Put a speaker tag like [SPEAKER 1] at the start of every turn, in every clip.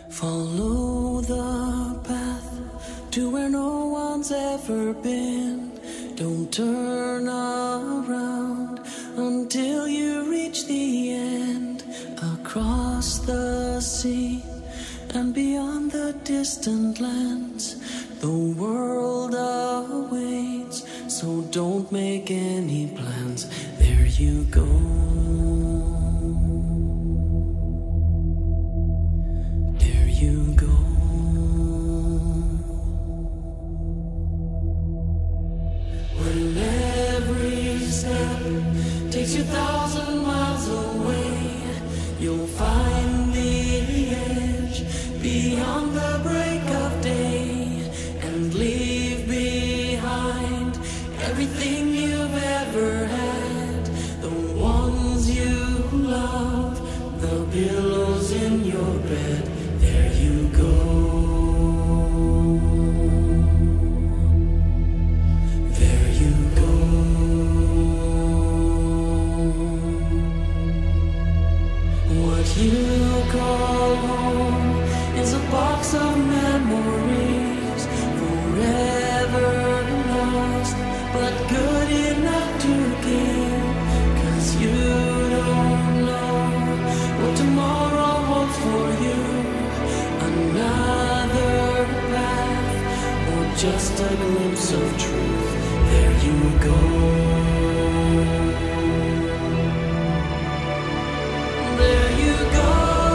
[SPEAKER 1] Follow the path to where no one's ever been. Don't turn around until you reach the end. Across the sea and beyond the distant lands, the world awaits, so don't make any plans. There you go. There you go. When every step takes you 1,000 miles away, you'll find the edge beyond the break of day, and leave behind everything you've ever had, the ones you love, the pillows in your bed. There you go. There you go. What you call home is a box of memories, forever lost, but good enough to keep. 'Cause you don't know what tomorrow holds for you. Another path, or just a glimpse of truth. There you go. There you go.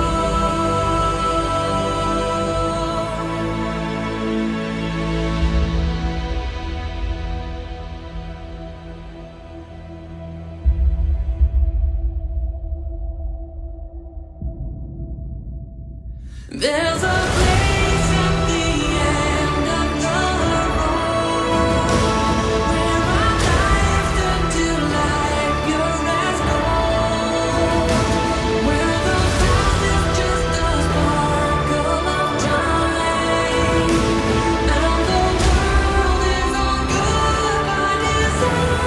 [SPEAKER 1] There's a place at the end of the road where our lives turn to light, pure as gold, where the past is just a sparkle of time, and the world is all good by design.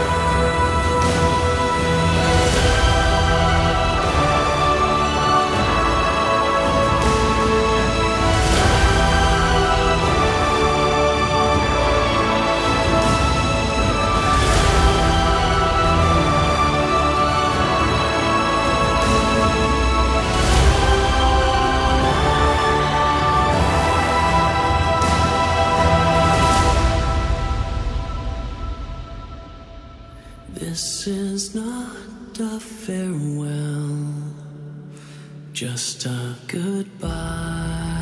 [SPEAKER 1] This is not a farewell, just a goodbye.